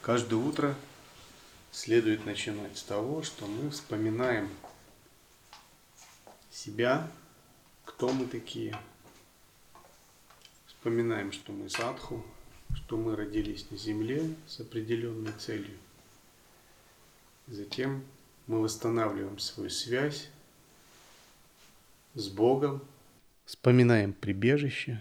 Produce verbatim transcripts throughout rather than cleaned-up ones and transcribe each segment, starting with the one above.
Каждое утро следует начинать с того, что мы вспоминаем себя, кто мы такие. Вспоминаем, что мы садху, что мы родились на земле с определенной целью. Затем мы восстанавливаем свою связь с Богом, вспоминаем прибежище,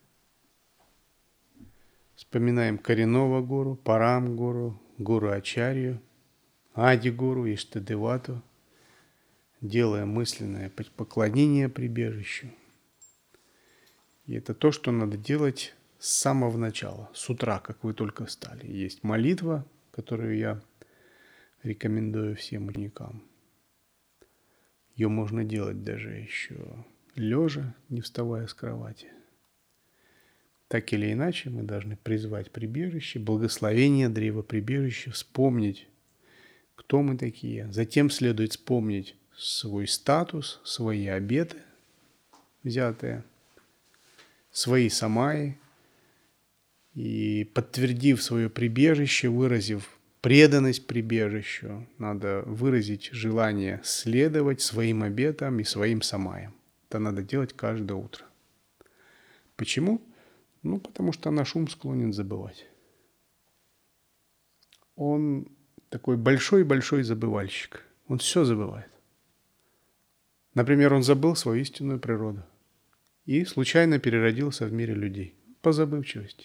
вспоминаем коренного гуру, парам гуру, гуру ачарью, ади гуру, иштадевату, делая мысленное поклонение прибежищу. И это то, что надо делать с самого начала, с утра, как вы только встали. Есть молитва, которую я рекомендую всем ученикам. Ее можно делать даже еще лежа, не вставая с кровати. Так или иначе, мы должны призвать прибежище, благословение древа прибежища, вспомнить, кто мы такие. Затем следует вспомнить свой статус, свои обеты взятые, свои самаи. И подтвердив свое прибежище, выразив преданность прибежищу, надо выразить желание следовать своим обетам и своим самаям. Это надо делать каждое утро. Почему? Ну, потому что наш ум склонен забывать. Он такой большой-большой забывальщик. Он все забывает. Например, он забыл свою истинную природу и случайно переродился в мире людей по забывчивости.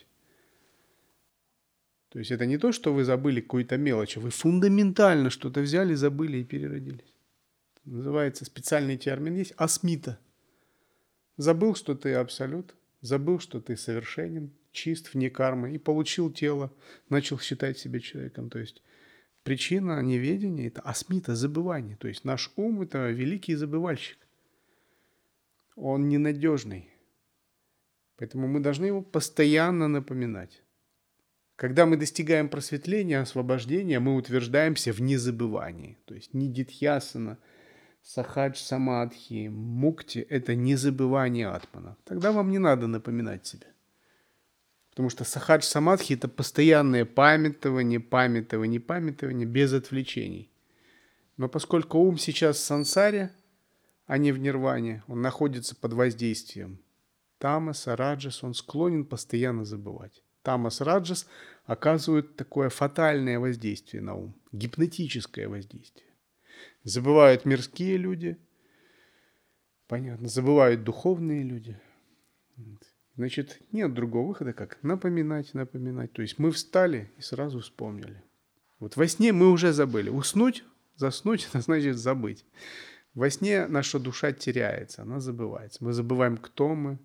То есть это не то, что вы забыли какую-то мелочь, вы фундаментально что-то взяли, забыли и переродились. Называется, специальный термин есть, асмита. Забыл, что ты абсолют, забыл, что ты совершенен, чист, вне кармы, и получил тело, начал считать себя человеком. То есть причина неведения – это асмита, забывание. То есть наш ум – это великий забывальщик. Он ненадежный. Поэтому мы должны его постоянно напоминать. Когда мы достигаем просветления, освобождения, мы утверждаемся в незабывании. То есть нидидхьясана, сахадж самадхи, мукти – это незабывание атмана. Тогда вам не надо напоминать себе. Потому что сахадж самадхи – это постоянное памятование, памятование, памятование без отвлечений. Но поскольку ум сейчас в сансаре, а не в нирване, он находится под воздействием тамаса, раджас, он склонен постоянно забывать. Тамас, раджас оказывают такое фатальное воздействие на ум, гипнотическое воздействие. Забывают мирские люди, понятно, забывают духовные люди. Значит, нет другого выхода, как напоминать, напоминать. То есть мы встали и сразу вспомнили. Вот во сне мы уже забыли. Уснуть, заснуть, это значит забыть. Во сне наша душа теряется, она забывается. Мы забываем, кто мы,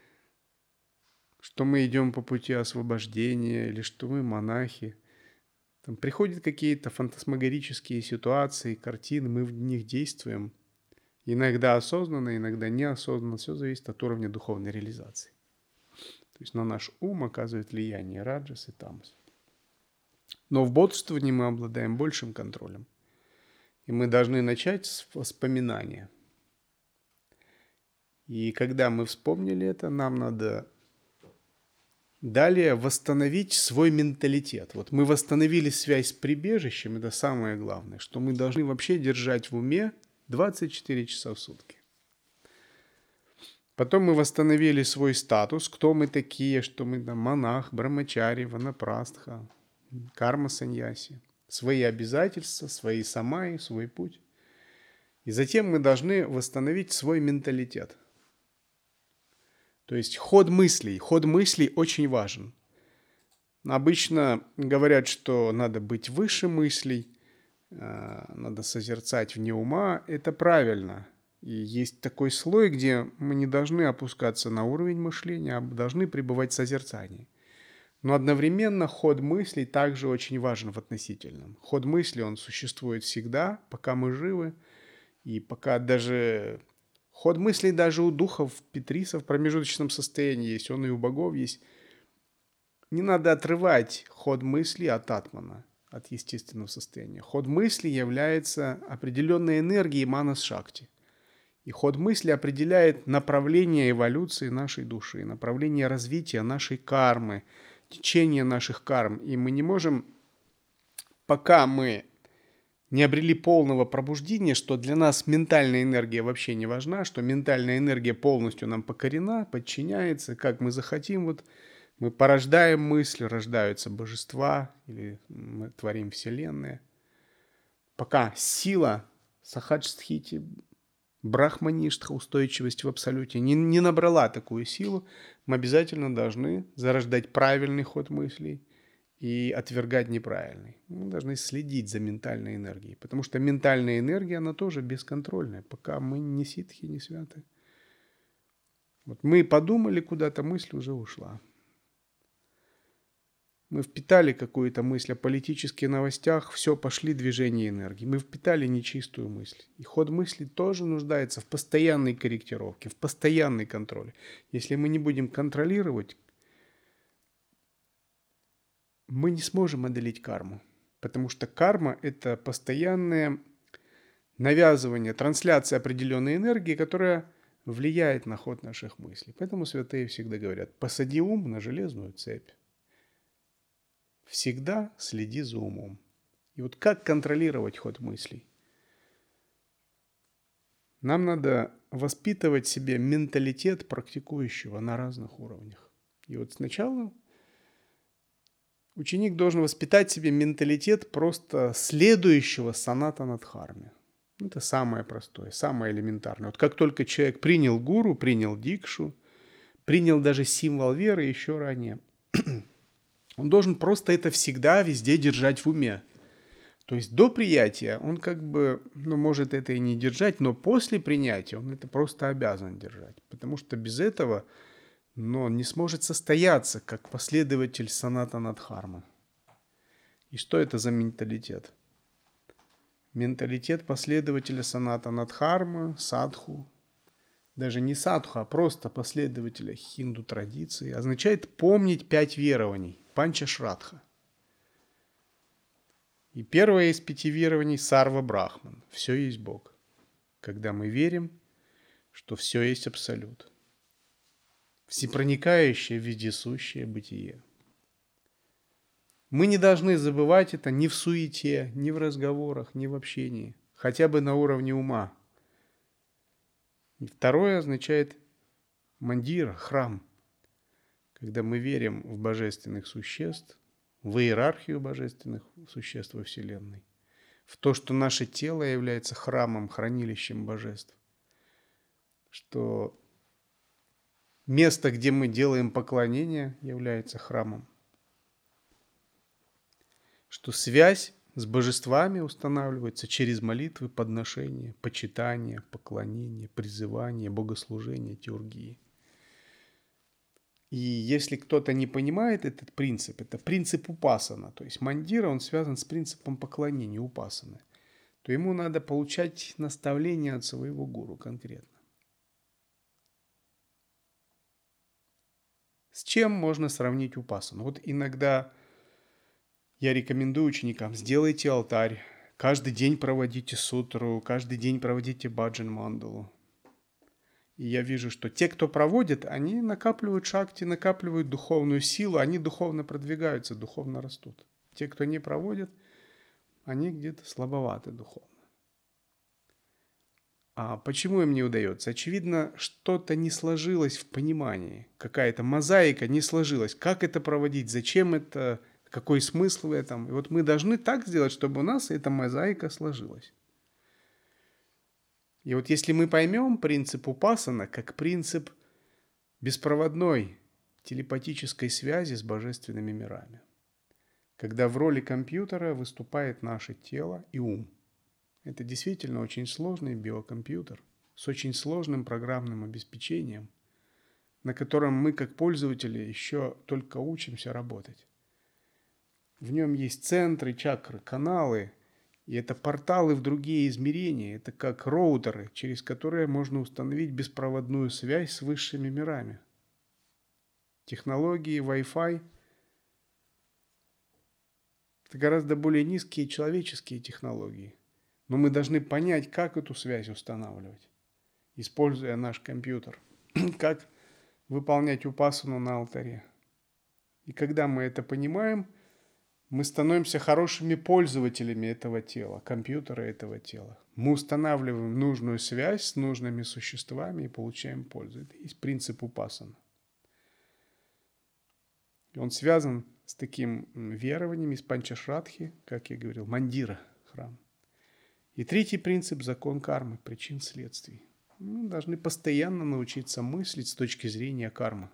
что мы идем по пути освобождения, или что мы монахи. Там приходят какие-то фантасмагорические ситуации, картины, мы в них действуем. Иногда осознанно, иногда неосознанно. Все зависит от уровня духовной реализации. То есть на наш ум оказывает влияние раджас и тамас. Но в бодрствовании мы обладаем большим контролем. И мы должны начать с воспоминания. И когда мы вспомнили это, нам надо далее восстановить свой менталитет. Вот мы восстановили связь с прибежищем, это самое главное, что мы должны вообще держать в уме двадцать четыре часа в сутки. Потом мы восстановили свой статус, кто мы такие, что мы там монах, брамачари, ванапрастха, карма-саньяси, свои обязательства, свои самаи, свой путь. И затем мы должны восстановить свой менталитет. То есть ход мыслей. Ход мыслей очень важен. Обычно говорят, что надо быть выше мыслей, надо созерцать вне ума. Это правильно. И есть такой слой, где мы не должны опускаться на уровень мышления, а должны пребывать в созерцании. Но одновременно ход мыслей также очень важен в относительном. Ход мысли, он существует всегда, пока мы живы, и пока даже... Ход мыслей даже у духов Петриса в промежуточном состоянии есть, он и у богов есть. Не надо отрывать ход мысли от атмана, от естественного состояния. Ход мысли является определенной энергией манас-шакти. И ход мысли определяет направление эволюции нашей души, направление развития нашей кармы, течение наших карм. И мы не можем пока мы не обрели полного пробуждения, что для нас ментальная энергия вообще не важна, что ментальная энергия полностью нам покорена, подчиняется, как мы захотим, вот мы порождаем мысли, рождаются божества, или мы творим вселенные. Пока сила сахаджстхити, брахмаништха, устойчивость в абсолюте, не, не набрала такую силу, мы обязательно должны зарождать правильный ход мыслей и отвергать неправильный. Мы должны следить за ментальной энергией, потому что ментальная энергия, она тоже бесконтрольная, пока мы не ситхи, не святы. Вот мы подумали куда-то, мысль уже ушла. Мы впитали какую-то мысль о политических новостях, все, пошли движения энергии. Мы впитали нечистую мысль. И ход мысли тоже нуждается в постоянной корректировке, в постоянной контроле. Если мы не будем контролировать, мы не сможем одолеть карму. Потому что карма – это постоянное навязывание, трансляция определенной энергии, которая влияет на ход наших мыслей. Поэтому святые всегда говорят: посади ум на железную цепь. Всегда следи за умом. И вот как контролировать ход мыслей? Нам надо воспитывать в себе менталитет практикующего на разных уровнях. И вот сначала ученик должен воспитать в себе менталитет просто следующего санатана дхарме. Это самое простое, самое элементарное. Вот как только человек принял гуру, принял дикшу, принял даже символ веры еще ранее, он должен просто это всегда везде держать в уме. То есть до принятия он как бы, ну, может это и не держать, но после принятия он это просто обязан держать. Потому что без этого, ну, он не сможет состояться как последователь санатана дхармы. И что это за менталитет? Менталитет последователя санатана дхармы, садху, даже не садху, а просто последователя хинду традиции, означает помнить пять верований. Панча Шрадха. И первое из пяти верований – Сарва Брахман. Все есть Бог. Когда мы верим, что все есть Абсолют. Всепроникающее, вездесущее бытие. Мы не должны забывать это ни в суете, ни в разговорах, ни в общении. Хотя бы на уровне ума. И второе означает мандира, храм. Когда мы верим в божественных существ, в иерархию божественных существ во Вселенной, в то, что наше тело является храмом, хранилищем божеств, что место, где мы делаем поклонение, является храмом, что связь с божествами устанавливается через молитвы, подношения, почитания, поклонения, призывания, богослужения, теургии. И если кто-то не понимает этот принцип, это принцип упасана, то есть мандира, он связан с принципом поклонения упасаны, то ему надо получать наставления от своего гуру конкретно. С чем можно сравнить упасану? Вот иногда я рекомендую ученикам: сделайте алтарь, каждый день проводите сутру, каждый день проводите баджан мандалу. И я вижу, что те, кто проводит, они накапливают шакти, накапливают духовную силу, они духовно продвигаются, духовно растут. Те, кто не проводит, они где-то слабоваты духовно. А почему им не удается? Очевидно, что-то не сложилось в понимании, какая-то мозаика не сложилась. Как это проводить, зачем это, какой смысл в этом? И вот мы должны так сделать, чтобы у нас эта мозаика сложилась. И вот если мы поймем принцип упасана как принцип беспроводной телепатической связи с божественными мирами, когда в роли компьютера выступает наше тело и ум. Это действительно очень сложный биокомпьютер с очень сложным программным обеспечением, на котором мы как пользователи еще только учимся работать. В нем есть центры, чакры, каналы, и это порталы в другие измерения, это как роутеры, через которые можно установить беспроводную связь с высшими мирами. Технологии Wi-Fi – это гораздо более низкие человеческие технологии. Но мы должны понять, как эту связь устанавливать, используя наш компьютер, как выполнять упасану на алтаре. И когда мы это понимаем, Мы становимся хорошими пользователями этого тела, компьютера этого тела. Мы устанавливаем нужную связь с нужными существами и получаем пользу. Это есть принцип упасана. Он связан с таким верованием из Панчашрадхи, как я говорил, мандира, храм. И третий принцип – закон кармы, причин следствий. Мы должны постоянно научиться мыслить с точки зрения кармы.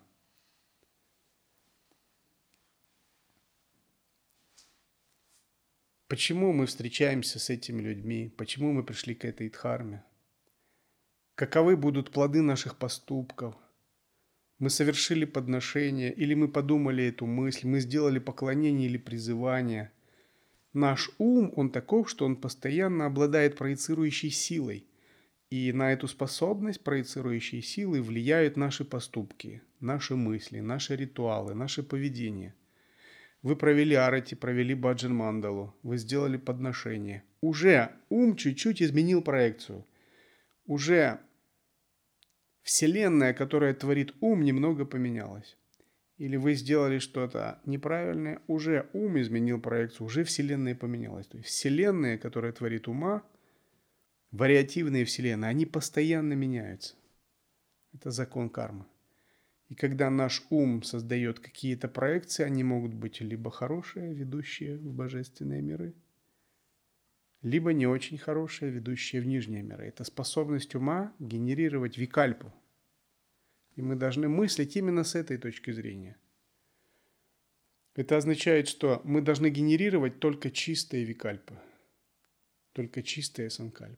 Почему мы встречаемся с этими людьми? Почему мы пришли к этой дхарме? Каковы будут плоды наших поступков? Мы совершили подношение, или мы подумали эту мысль, мы сделали поклонение или призывание. Наш ум, он таков, что он постоянно обладает проецирующей силой. И на эту способность проецирующей силы влияют наши поступки, наши мысли, наши ритуалы, наше поведение. Вы провели арати, провели баджан мандалу, вы сделали подношение. Уже ум чуть-чуть изменил проекцию. Уже Вселенная, которая творит ум, немного поменялась. Или вы сделали что-то неправильное, уже ум изменил проекцию, уже Вселенная поменялась. То есть Вселенная, которая творит ума, вариативные Вселенные, они постоянно меняются. Это закон кармы. И когда наш ум создает какие-то проекции, они могут быть либо хорошие, ведущие в божественные миры, либо не очень хорошие, ведущие в нижние миры. Это способность ума генерировать викальпу. И мы должны мыслить именно с этой точки зрения. Это означает, что мы должны генерировать только чистые викальпы, только чистые санкальпы.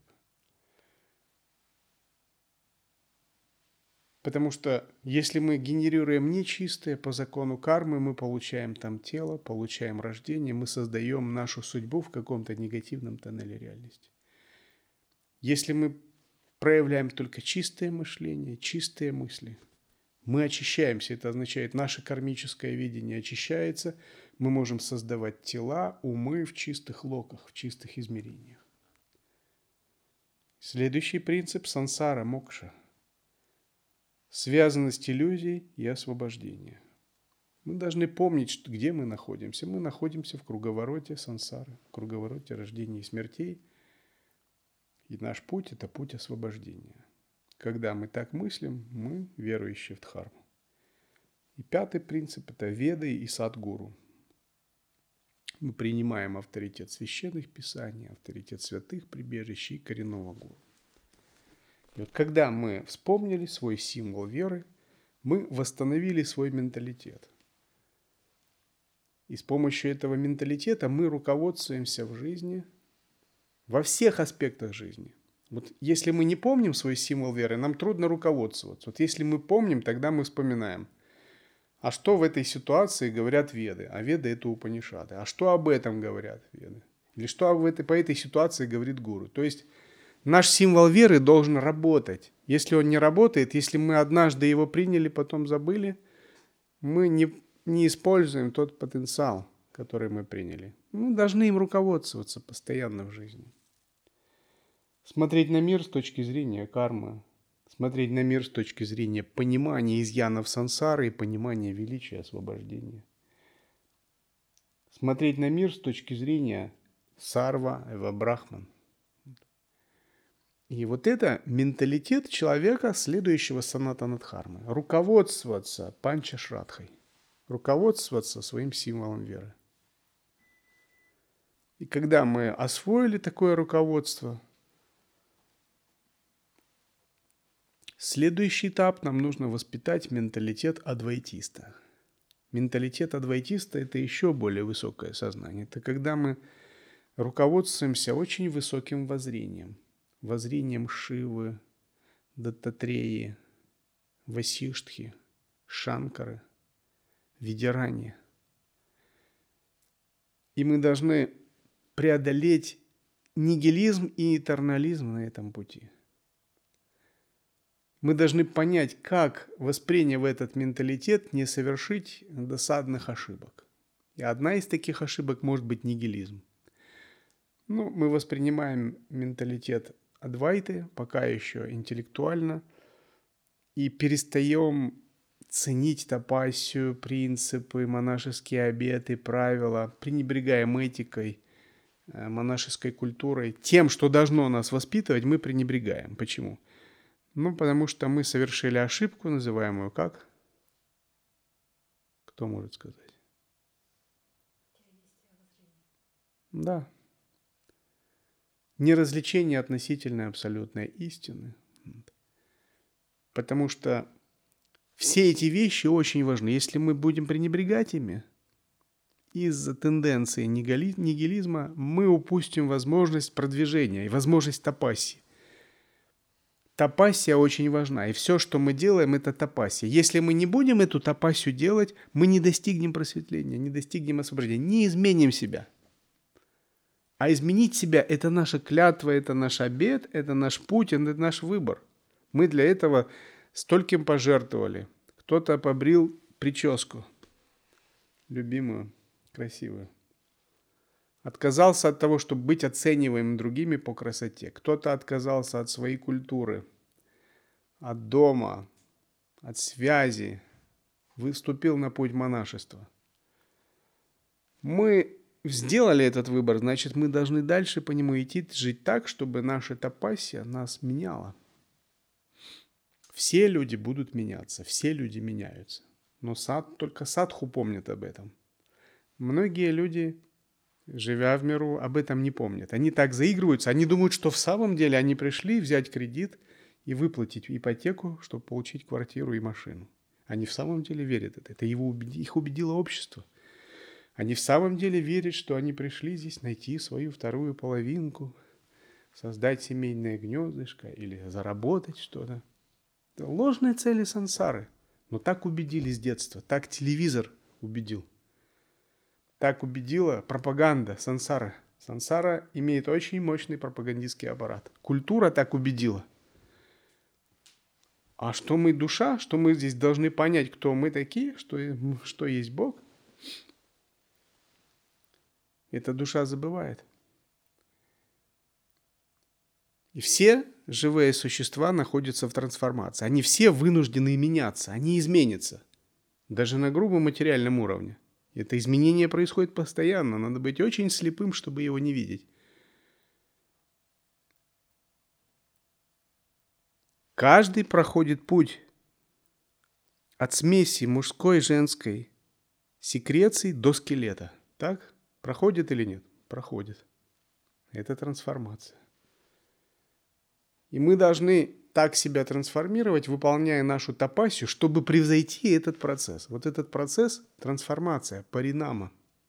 Потому что если мы генерируем нечистое по закону кармы, мы получаем там тело, получаем рождение, мы создаем нашу судьбу в каком-то негативном тоннеле реальности. Если мы проявляем только чистое мышление, чистые мысли, мы очищаемся. Это означает, наше кармическое видение очищается, мы можем создавать тела, умы в чистых локах, в чистых измерениях. Следующий принцип – сансара, мокша. Связанность иллюзий и освобождение. Мы должны помнить, что, где мы находимся. Мы находимся в круговороте сансары, в круговороте рождения и смертей. И наш путь – это путь освобождения. Когда мы так мыслим, мы верующие в дхарму. И пятый принцип – это веды и садгуру. Мы принимаем авторитет священных писаний, авторитет святых прибежищ и коренного гуру. И вот когда мы вспомнили свой символ веры, мы восстановили свой менталитет. И с помощью этого менталитета мы руководствуемся в жизни, во всех аспектах жизни. Вот если мы не помним свой символ веры, нам трудно руководствоваться. Вот если мы помним, тогда мы вспоминаем. А что в этой ситуации говорят веды? А веды – это Упанишады. А что об этом говорят веды? Или что об этой, по этой ситуации говорит гуру? То есть наш символ веры должен работать. Если он не работает, если мы однажды его приняли, потом забыли, мы не, не используем тот потенциал, который мы приняли. Мы должны им руководствоваться постоянно в жизни. Смотреть на мир с точки зрения кармы, смотреть на мир с точки зрения понимания изъянов сансары и понимания величия освобождения. Смотреть на мир с точки зрения сарва, эва брахман. И вот это менталитет человека, следующего санатана дхармы. Руководствоваться панчашрадхой, руководствоваться своим символом веры. И когда мы освоили такое руководство, следующий этап нам нужно воспитать менталитет адвайтиста. Менталитет адвайтиста – это еще более высокое сознание. Это когда мы руководствуемся очень высоким воззрением. Воззрением Шивы, Даттатреи, Васиштхи, Шанкары, Видярани. И мы должны преодолеть нигилизм и этернализм на этом пути. Мы должны понять, как, восприняв этот менталитет, не совершить досадных ошибок. И одна из таких ошибок может быть нигилизм. Ну, мы воспринимаем менталитет Адвайты, пока еще интеллектуально, и перестаем ценить тапассию, принципы, монашеские обеты, правила, пренебрегаем этикой, монашеской культурой. Тем, что должно нас воспитывать, мы пренебрегаем. Почему? Ну, потому что мы совершили ошибку, называемую как? Кто может сказать? Да. Неразличение относительной абсолютной истины. Потому что все эти вещи очень важны. Если мы будем пренебрегать ими, из-за тенденции нигилизма мы упустим возможность продвижения и возможность тапассии. Тапассия очень важна, и все, что мы делаем, это тапассия. Если мы не будем эту тапассию делать, мы не достигнем просветления, не достигнем освобождения, не изменим себя. А изменить себя – это наша клятва, это наш обет, это наш путь, это наш выбор. Мы для этого стольким пожертвовали. Кто-то побрил прическу, любимую, красивую. Отказался от того, чтобы быть оцениваемым другими по красоте. Кто-то отказался от своей культуры, от дома, от связи. Выступил на путь монашества. Мы сделали этот выбор, значит, мы должны дальше по нему идти, жить так, чтобы наша тапассия нас меняла. Все люди будут меняться, все люди меняются. Но сад, только садху помнит об этом. Многие люди, живя в миру, об этом не помнят. Они так заигрываются, они думают, что в самом деле они пришли взять кредит и выплатить ипотеку, чтобы получить квартиру и машину. Они в самом деле верят в это. Это его, их убедило общество. Они в самом деле верят, что они пришли здесь найти свою вторую половинку, создать семейное гнездышко или заработать что-то. Это ложные цели сансары. Но так убедили с детства, так телевизор убедил. Так убедила пропаганда сансары. Сансара имеет очень мощный пропагандистский аппарат. Культура так убедила. А что мы душа, что мы здесь должны понять, кто мы такие, что, что есть Бог, эта душа забывает. И все живые существа находятся в трансформации. Они все вынуждены меняться, они изменятся. Даже на грубом материальном уровне. Это изменение происходит постоянно. Надо быть очень слепым, чтобы его не видеть. Каждый проходит путь от смеси мужской и женской секреции до скелета. Так? Проходит или нет? Проходит. Это трансформация. И мы должны так себя трансформировать, выполняя нашу тапассию, чтобы превзойти этот процесс. Вот этот процесс – трансформация, паринама.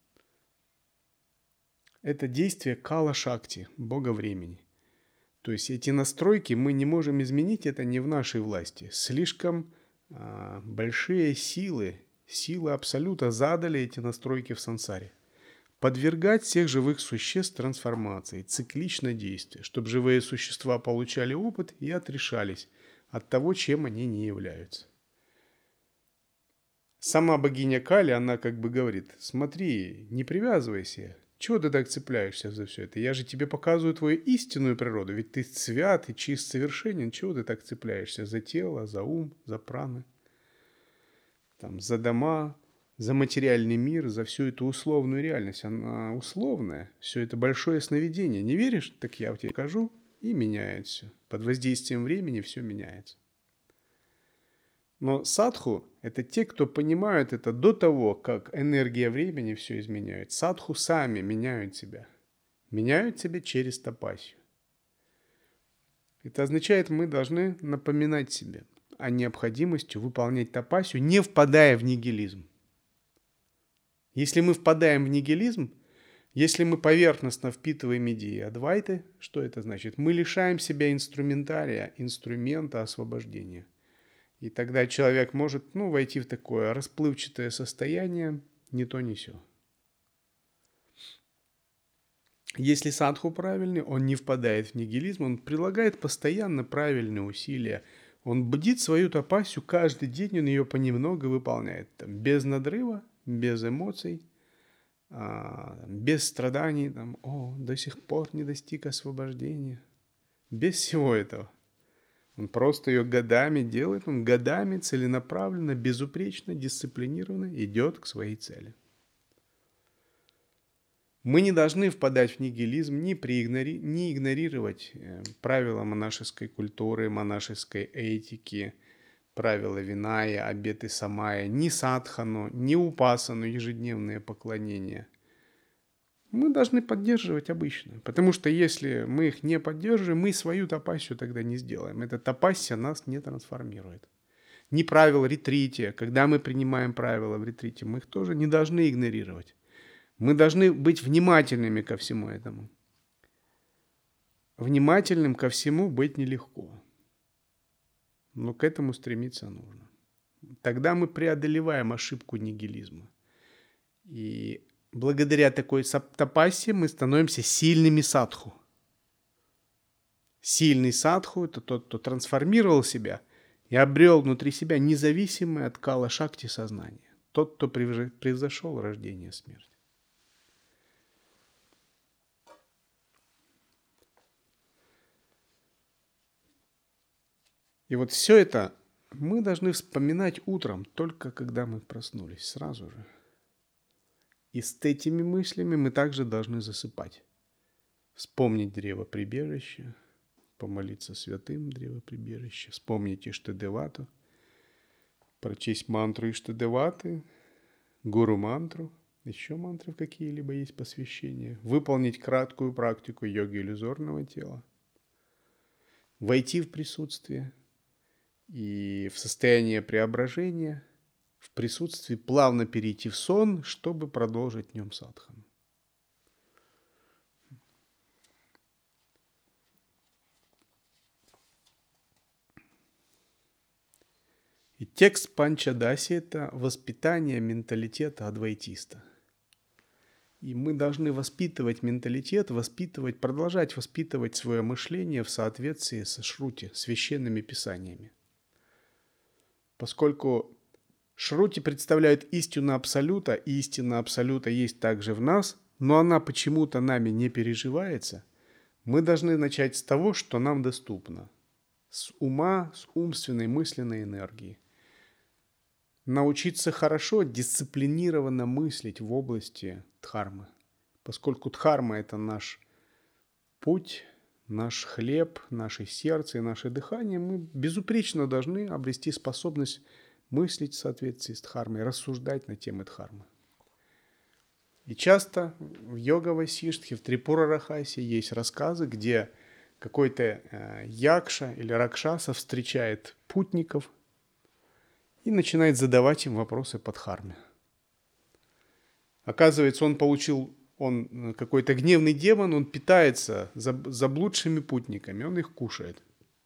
Это действие кала-шакти, бога времени. То есть эти настройки мы не можем изменить, это не в нашей власти. Слишком а, большие силы, силы Абсолюта задали эти настройки в сансаре. Подвергать всех живых существ трансформации, циклично действие, чтобы живые существа получали опыт и отрешались от того, чем они не являются. Сама богиня Кали, она как бы говорит: смотри, не привязывайся, чего ты так цепляешься за все это? Я же тебе показываю твою истинную природу, ведь ты свят и чист, совершенен, чего ты так цепляешься за тело, за ум, за праны, там, за дома, за материальный мир, за всю эту условную реальность. Она условная. Все это большое сновидение. Не веришь? Так я тебе покажу. И меняет все. Под воздействием времени все меняется. Но садху – это те, кто понимают это до того, как энергия времени все изменяет. Садху сами меняют себя. Меняют себя через тапассию. Это означает, мы должны напоминать себе о необходимости выполнять тапассию, не впадая в нигилизм. Если мы впадаем в нигилизм, если мы поверхностно впитываем идеи Адвайты, что это значит? Мы лишаем себя инструментария, инструмента освобождения. И тогда человек может ну, войти в такое расплывчатое состояние, ни то, ни сё. Если садху правильный, он не впадает в нигилизм, он прилагает постоянно правильные усилия. Он бдит свою тапассию каждый день, он ее понемногу выполняет. Там, без надрыва, без эмоций, без страданий, там, о, до сих пор не достиг освобождения. Без всего этого. Он просто ее годами делает, он годами целенаправленно, безупречно, дисциплинированно идет к своей цели. Мы не должны впадать в нигилизм, ни, приигнори... ни игнорировать правила монашеской культуры, монашеской этики, правила Виная, обеты Самая, ни садхану, ни упасану, ежедневные поклонения. Мы должны поддерживать обычно, потому что если мы их не поддерживаем, мы свою тапассию тогда не сделаем. Эта тапассия нас не трансформирует. Ни правил ретрите, когда мы принимаем правила в ретрите, мы их тоже не должны игнорировать. Мы должны быть внимательными ко всему этому. Внимательным ко всему быть нелегко, но к этому стремиться нужно. Тогда мы преодолеваем ошибку нигилизма. И благодаря такой тапассии мы становимся сильными садху. Сильный садху – это тот, кто трансформировал себя и обрел внутри себя независимое от кала шакти сознание. Тот, кто превзошел рождение и смерть. И вот все это мы должны вспоминать утром, только когда мы проснулись, сразу же. И с этими мыслями мы также должны засыпать. Вспомнить древо прибежища, помолиться святым древо прибежища, вспомнить Иштадевату, прочесть мантру Иштадеваты, гуру мантру, еще мантры какие-либо есть посвящения, выполнить краткую практику йоги иллюзорного тела, войти в присутствие и в состояние преображения, в присутствии плавно перейти в сон, чтобы продолжить днем садхану. И текст Панчадаси – это воспитание менталитета адвайтиста. И мы должны воспитывать менталитет, воспитывать, продолжать воспитывать свое мышление в соответствии со шрути, священными писаниями. Поскольку шрути представляют истину Абсолюта, и истина Абсолюта есть также в нас, но она почему-то нами не переживается, мы должны начать с того, что нам доступно. С ума, с умственной, мысленной энергии. Научиться хорошо, дисциплинированно мыслить в области дхармы. Поскольку дхарма – это наш путь, наш хлеб, наше сердце и наше дыхание, мы безупречно должны обрести способность мыслить в соответствии с дхармой, рассуждать на темы дхармы. И часто в йога-васиштхе, в Трипура-рахасе есть рассказы, где какой-то якша или ракшаса встречает путников и начинает задавать им вопросы по дхарме. Оказывается, он получил, он какой-то гневный демон, он питается заблудшими путниками, он их кушает.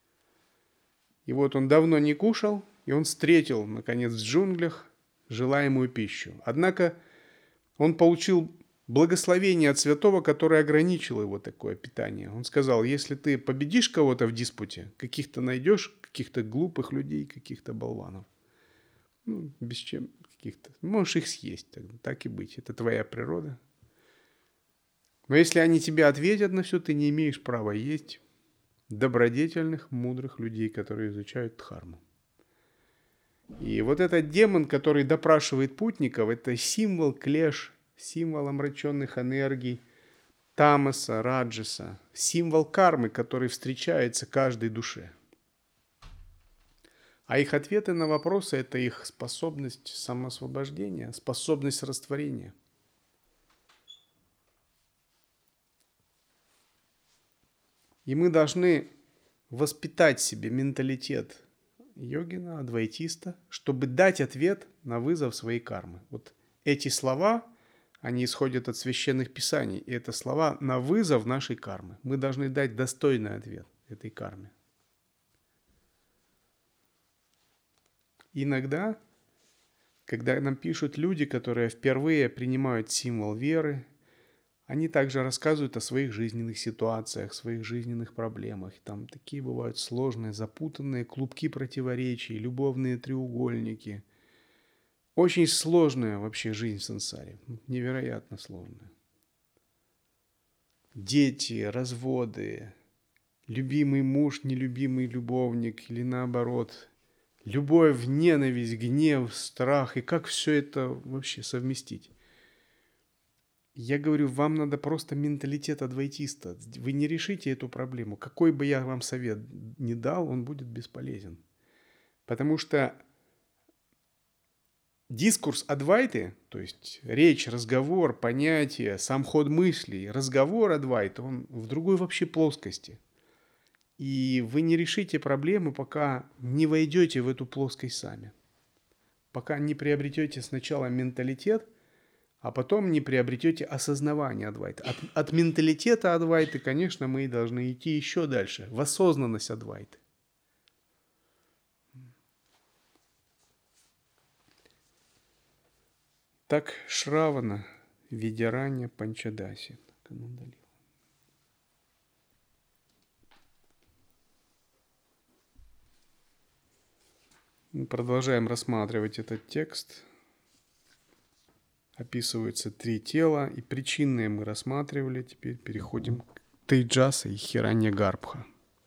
И вот он давно не кушал, и он встретил, наконец, в джунглях желаемую пищу. Однако он получил благословение от святого, который ограничил его такое питание. Он сказал, если ты победишь кого-то в диспуте, каких-то найдешь, каких-то глупых людей, каких-то болванов, ну, без чем каких-то, можешь их съесть, так, так и быть, это твоя природа. Но если они тебе ответят на все, ты не имеешь права есть добродетельных, мудрых людей, которые изучают дхарму. И вот этот демон, который допрашивает путников, это символ клеш, символ омраченных энергий, тамаса, раджаса, символ кармы, который встречается каждой душе. А их ответы на вопросы – это их способность самоосвобождения, способность растворения. И мы должны воспитать в себе менталитет йогина, адвайтиста, чтобы дать ответ на вызов своей кармы. Вот эти слова, они исходят от священных писаний, и это слова на вызов нашей кармы. Мы должны дать достойный ответ этой карме. Иногда, когда нам пишут люди, которые впервые принимают символ веры, они также рассказывают о своих жизненных ситуациях, своих жизненных проблемах. Там такие бывают сложные, запутанные клубки противоречий, любовные треугольники. Очень сложная вообще жизнь в сансаре, невероятно сложная. Дети, разводы, любимый муж, нелюбимый любовник или наоборот, любовь, ненависть, гнев, страх, и как все это вообще совместить? Я говорю, вам надо просто менталитет адвайтиста. Вы не решите эту проблему. Какой бы я вам совет ни дал, он будет бесполезен. Потому что дискурс Адвайты, то есть речь, разговор, понятие, сам ход мыслей, разговор Адвайты, он в другой вообще плоскости. И вы не решите проблему, пока не войдете в эту плоскость сами. Пока не приобретете сначала менталитет, а потом не приобретете осознавание Адвайты. От, от менталитета Адвайты, конечно, мы должны идти еще дальше, в осознанность Адвайты. Так Шравана, Видяраня, Панчадаси. Мы продолжаем рассматривать этот текст. Описываются три тела, и причинные мы рассматривали. Теперь переходим к Тейджаса и Хиранья-гарбха.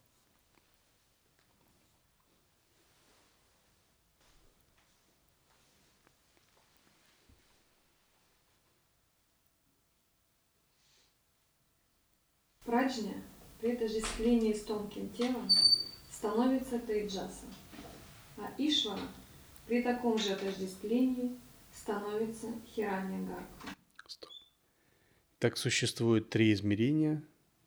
Праджня при отождествлении с тонким телом становится Тейджаса, а Ишвара при таком же отождествлении становится Хиранья-гарбха. Так существует три измерения.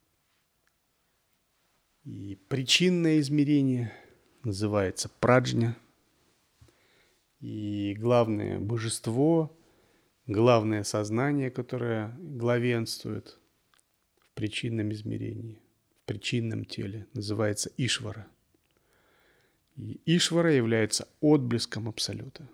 И причинное измерение называется праджня. И главное божество, главное сознание, которое главенствует в причинном измерении, в причинном теле, называется Ишвара. И Ишвара является отблеском Абсолюта.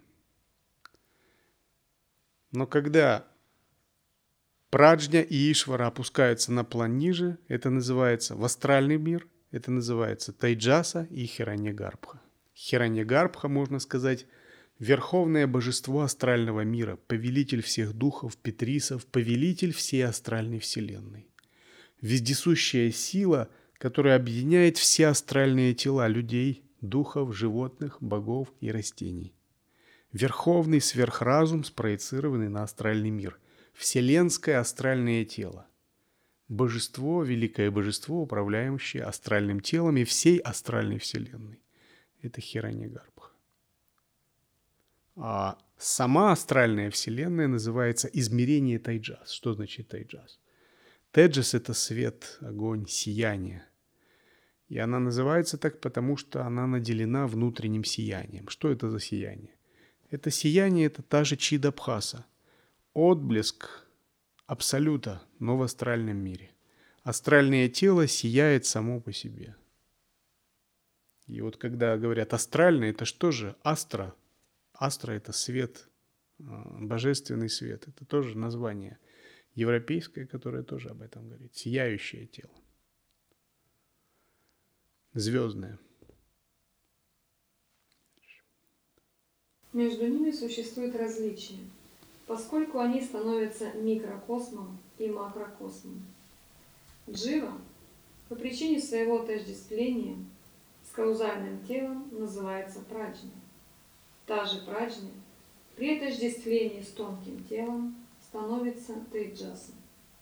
Но когда праджня и Ишвара опускаются на план ниже, это называется в астральный мир, это называется Тайджаса и Хиранья-гарбха. Хиранья-гарбха, можно сказать, верховное божество астрального мира, повелитель всех духов, петрисов, повелитель всей астральной вселенной. Вездесущая сила, которая объединяет все астральные тела людей, духов, животных, богов и растений. Верховный сверхразум, спроецированный на астральный мир. Вселенское астральное тело. Божество, великое божество, управляющее астральным телом и всей астральной вселенной. Это Хиранья-гарбха. А сама астральная вселенная называется измерение Тайджас. Что значит Тайджас? Тейджас – это свет, огонь, сияние. И она называется так, потому что она наделена внутренним сиянием. Что это за сияние? Это сияние – это та же Чидабхаса. Отблеск Абсолюта, но в астральном мире. Астральное тело сияет само по себе. И вот когда говорят астральное, это что же? Астра. Астра – это свет, божественный свет. Это тоже название европейское, которое тоже об этом говорит. Сияющее тело. Звездное. Между ними существует различие, поскольку они становятся микрокосмом и макрокосмом. Джива по причине своего отождествления с каузальным телом называется праджня. Та же праджня при отождествлении с тонким телом становится тейджасом.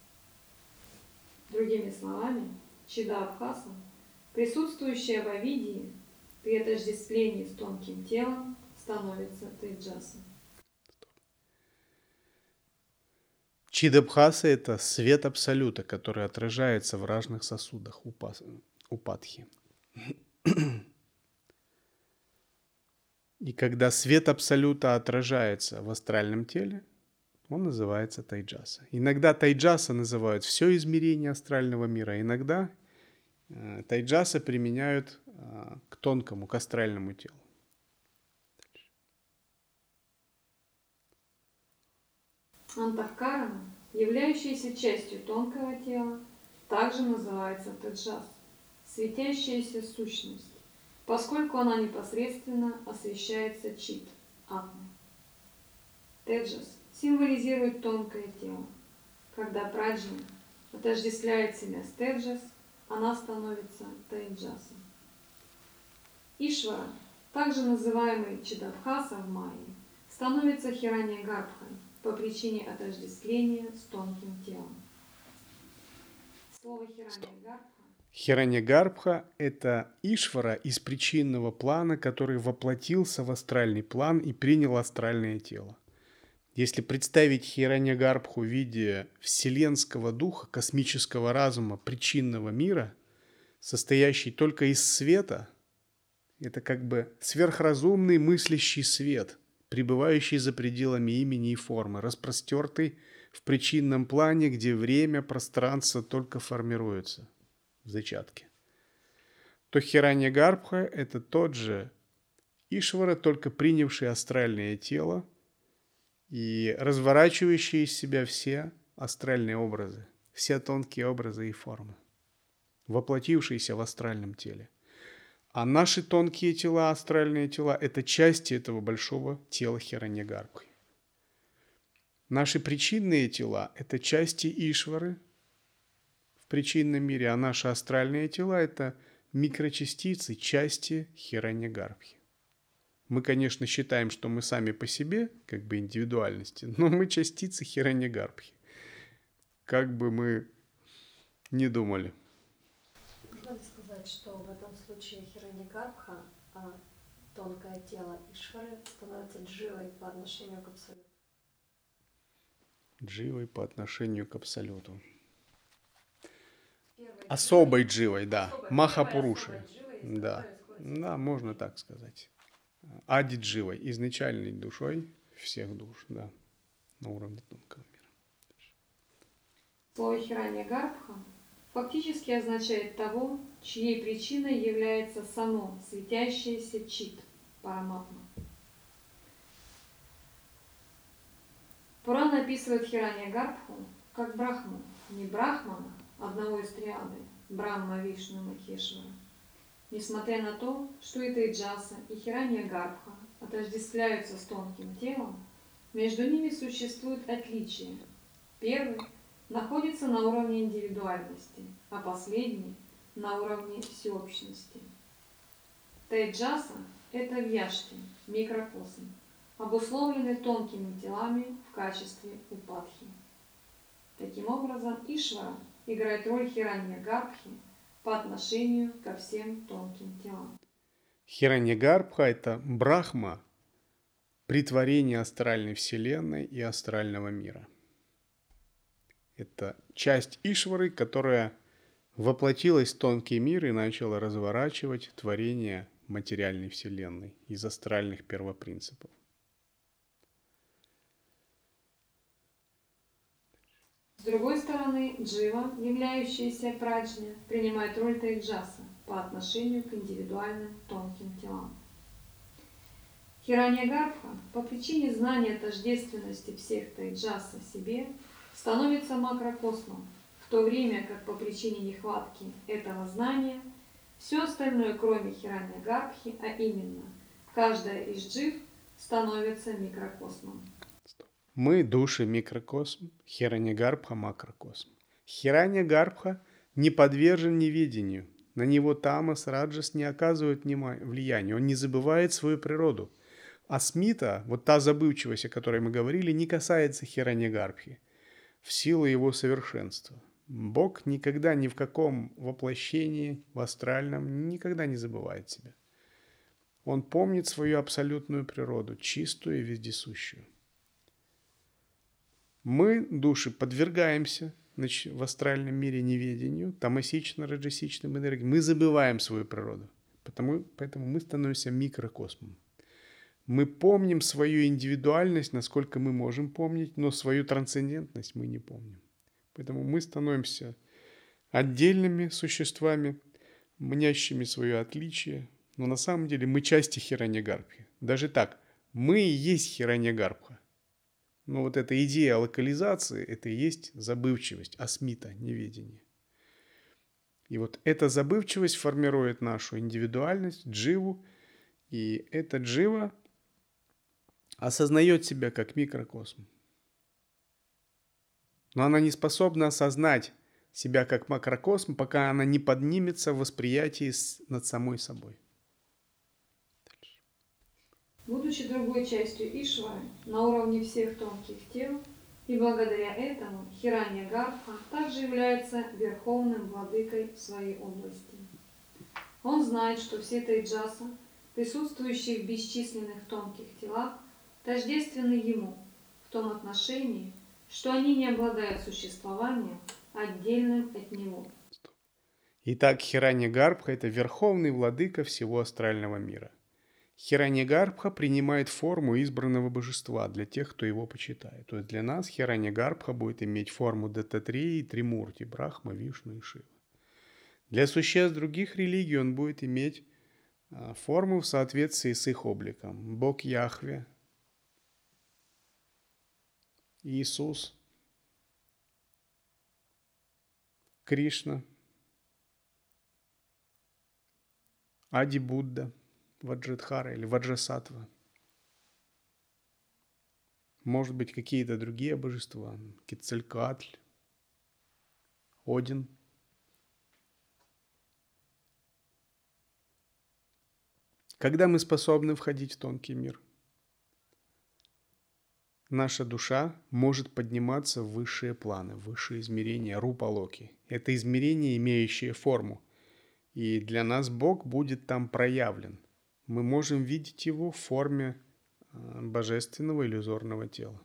Другими словами, Чидабхаса, присутствующая в Авидии, при отождествлении с тонким телом становится тейджасом. Чидабхаса – это свет Абсолюта, который отражается в разных сосудах упадхи. И когда свет Абсолюта отражается в астральном теле, он называется Тайджаса. Иногда Тайджаса называют все измерение астрального мира, иногда Тайджаса применяют к тонкому, к астральному телу. Антахкарана, являющаяся частью тонкого тела, также называется Теджас, светящаяся сущность, поскольку она непосредственно освещается чит, атмой. Теджас символизирует тонкое тело. Когда праджня отождествляет себя с Теджас, она становится Тайджаса. Ишвара, также называемый Чидабхаса в майе, становится Хираньягарбхой по причине отождествления с тонким телом. Слово Хираньягарбха. Хираньягарбха – это Ишвара из причинного плана, который воплотился в астральный план и принял астральное тело. Если представить Хираньягарбху в виде вселенского духа, космического разума, причинного мира, состоящий только из света, это как бы сверхразумный мыслящий свет, пребывающий за пределами имени и формы, распростертый в причинном плане, где время, пространство только формируются в зачатке, то Хираньягарбха – это тот же Ишвара, только принявший астральное тело и разворачивающий из себя все астральные образы, все тонкие образы и формы, воплотившиеся в астральном теле. А наши тонкие тела, астральные тела – это части этого большого тела Хираньягарбхи. Наши причинные тела – это части Ишвары в причинном мире, а наши астральные тела – это микрочастицы, части Хираньягарбхи. Мы, конечно, считаем, что мы сами по себе, как бы индивидуальности, но мы частицы Хираньягарбхи, как бы мы ни думали. Можно ли сказать, что в этом случае Хираньягарбха, а тонкое тело Ишвары, становится дживой по отношению к абсолюту? Дживой по отношению к абсолюту. Первой Особой дживой, да. особой, Махапурушей. особой дживой, Да. которая Да, можно так сказать. Ади дживой, изначальной душой всех душ, да, на уровне тонкого мира. Слово Хираньягарбха фактически означает того, чьей причиной является само светящееся чит Параматма. Пурана описывает Хираньягарбху как Брахму, не Брахмана, одного из триады, Брахма, Вишну, Махешвара. Несмотря на то, что и Тайджаса, и Хираньягарбха отождествляются с тонким телом, между ними существует отличие. Первый находится на уровне индивидуальности, а последний – на уровне всеобщности. Тайджаса – это вьяшти, микрокосм, обусловленный тонкими телами в качестве упадхи. Таким образом, Ишвара играет роль Хираньягарбхи по отношению ко всем тонким телам. Хираньягарбха – это Брахма, претворение астральной вселенной и астрального мира. Это часть Ишвары, которая воплотилась в тонкий мир и начала разворачивать творение материальной вселенной из астральных первопринципов. С другой стороны, джива, являющаяся праджня, принимает роль тайджаса по отношению к индивидуальным тонким телам. Хираньягарбха по причине знания тождественности всех тайджаса себе становится макрокосмом, в то время как по причине нехватки этого знания все остальное, кроме Хираньягарбхи, а именно каждая из джив, становится микрокосмом. Мы души микрокосм, Хираньягарбха макрокосм. Хираньягарбха не подвержен неведению. На него тамас, раджас не оказывают влияния. Он не забывает свою природу. А смита, вот та забывчивость, о которой мы говорили, не касается Хираньягарбхи в силу его совершенства. Бог никогда ни в каком воплощении в астральном никогда не забывает себя. Он помнит свою абсолютную природу, чистую и вездесущую. Мы, души, подвергаемся значит, в астральном мире неведению, тамасично-раджасичным энергиям. Мы забываем свою природу, потому, поэтому мы становимся микрокосмом. Мы помним свою индивидуальность, насколько мы можем помнить, но свою трансцендентность мы не помним. Поэтому мы становимся отдельными существами, мнящими свое отличие, но на самом деле мы части Хираньягарбхи. Даже так, мы и есть Хираньягарбха. Но вот эта идея локализации, это и есть забывчивость, асмита, неведение. И вот эта забывчивость формирует нашу индивидуальность, дживу, и эта джива осознает себя как микрокосм. Но она не способна осознать себя как макрокосм, пока она не поднимется в восприятии над самой собой. Будучи другой частью Ишвары на уровне всех тонких тел, и благодаря этому Хиранья-Гарбха также является верховным владыкой в своей области. Он знает, что все тейджаса, присутствующие в бесчисленных тонких телах, тождественны ему в том отношении, что они не обладают существованием, отдельным от него. Итак, Хиранья-Гарбха – это верховный владыка всего астрального мира. Хиранья-Гарбха принимает форму избранного божества для тех, кто его почитает. То есть для нас Хиранья-Гарбха будет иметь форму Даттатреи и Тримурти – Брахма, Вишну и Шива. Для существ других религий он будет иметь форму в соответствии с их обликом. Бог Яхве, Иисус, Кришна, Ади Будда, Ваджрадхара или Ваджрасаттва. Может быть, какие-то другие божества. Кецалькоатль, Один. Когда мы способны входить в тонкий мир, наша душа может подниматься в высшие планы, в высшие измерения рупа-локи. Это измерения, имеющие форму. И для нас Бог будет там проявлен. Мы можем видеть Его в форме божественного иллюзорного тела.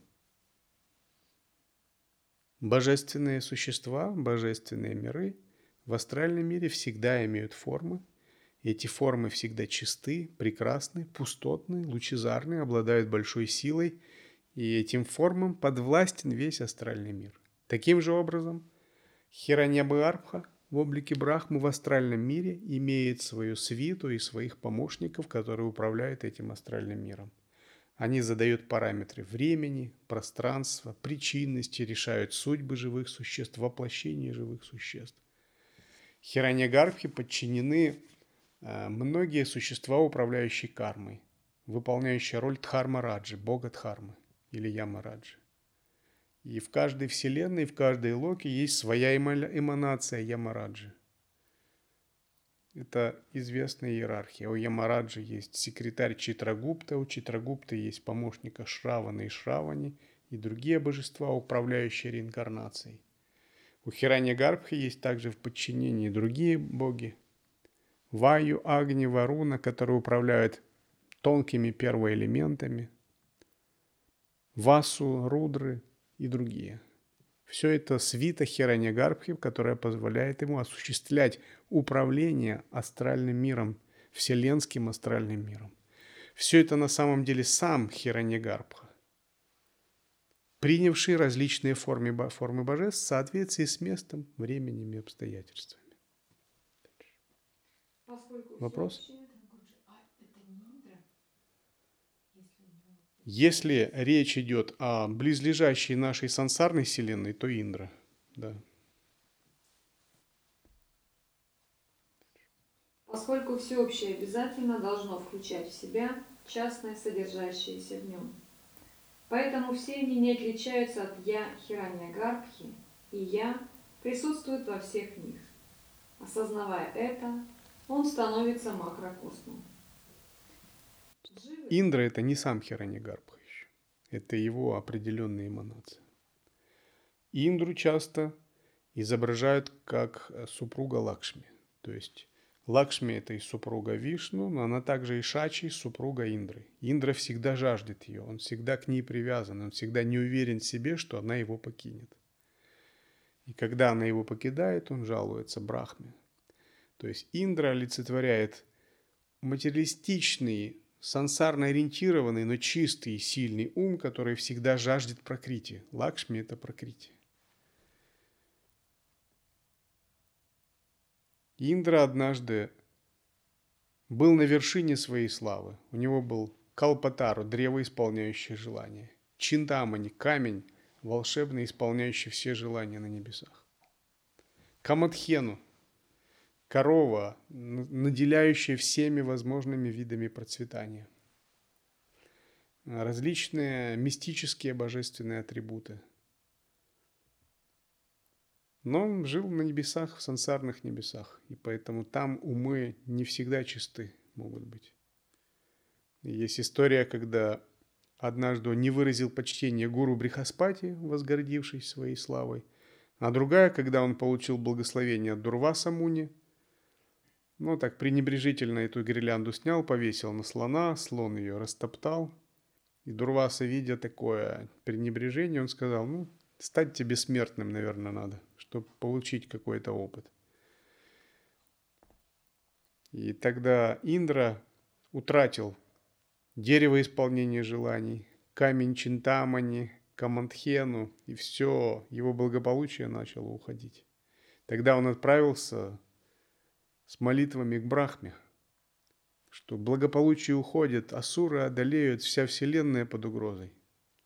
Божественные существа, божественные миры в астральном мире всегда имеют формы. Эти формы всегда чисты, прекрасны, пустотны, лучезарны, обладают большой силой, и этим формам подвластен весь астральный мир. Таким же образом, Хиранья-Гарбха в облике Брахмы в астральном мире имеет свою свиту и своих помощников, которые управляют этим астральным миром. Они задают параметры времени, пространства, причинности, решают судьбы живых существ, воплощение живых существ. Хиранья-Гарбхе подчинены многие существа, управляющие кармой, выполняющие роль Дхарма-Раджи, бога Дхармы или Яма-Раджи. И в каждой вселенной, в каждой локе есть своя эманация Яма-Раджи. Это известная иерархия. У Яма-Раджи есть секретарь Читрагупта, у Читрагупта есть помощника Шравана и Шравани и другие божества, управляющие реинкарнацией. У Хиранья-Гарбхи есть также в подчинении другие боги. Ваю, Агни, Варуна, которые управляют тонкими первоэлементами. Васу, Рудры и другие. Все это свита Хиранья-Гарбхи, которая позволяет ему осуществлять управление астральным миром, вселенским астральным миром. Все это на самом деле сам Хиранья-Гарбха, принявший различные формы, формы божеств в соответствии с местом, временем и обстоятельствами. Вопрос? Если речь идет о близлежащей нашей сансарной вселенной, то Индра, да. Поскольку всеобщее обязательно должно включать в себя частное, содержащееся в нем. Поэтому все они не отличаются от «я» Хиранья-Гарбхи, и «я» присутствует во всех них. Осознавая это, он становится макрокосмом. Индра – это не сам Хиранья-Гарбха еще. Это его определенная эманация. Индру часто изображают как супруга Лакшми. То есть Лакшми – это и супруга Вишну, но она также и Шачи, супруга Индры. Индра всегда жаждет ее, он всегда к ней привязан, он всегда не уверен в себе, что она его покинет. И когда она его покидает, он жалуется Брахме. То есть Индра олицетворяет материалистичный, сансарно ориентированный, но чистый и сильный ум, который всегда жаждет пракрити. Лакшми – это пракрити. Индра однажды был на вершине своей славы. У него был Калпатару, древо, исполняющее желания. Чинтамани, камень, волшебный, исполняющий все желания на небесах. Камадхену, корова, наделяющая всеми возможными видами процветания. Различные мистические божественные атрибуты. Но он жил на небесах, в сансарных небесах. И поэтому там умы не всегда чисты могут быть. И есть история, когда однажды он не выразил почтение гуру Брихаспати, возгордившись своей славой, а другая, когда он получил благословение от Дурваса Муни, ну так пренебрежительно эту гирлянду снял, повесил на слона, слон ее растоптал. И Дурваса, видя такое пренебрежение, он сказал, ну, стать тебе бессмертным, наверное, надо, чтобы получить какой-то опыт. И тогда Индра утратил дерево исполнения желаний, камень Чинтамани, Камантхену, и все, его благополучие начало уходить. Тогда он отправился с молитвами к Брахме, что благополучие уходит, асуры одолеют, вся вселенная под угрозой.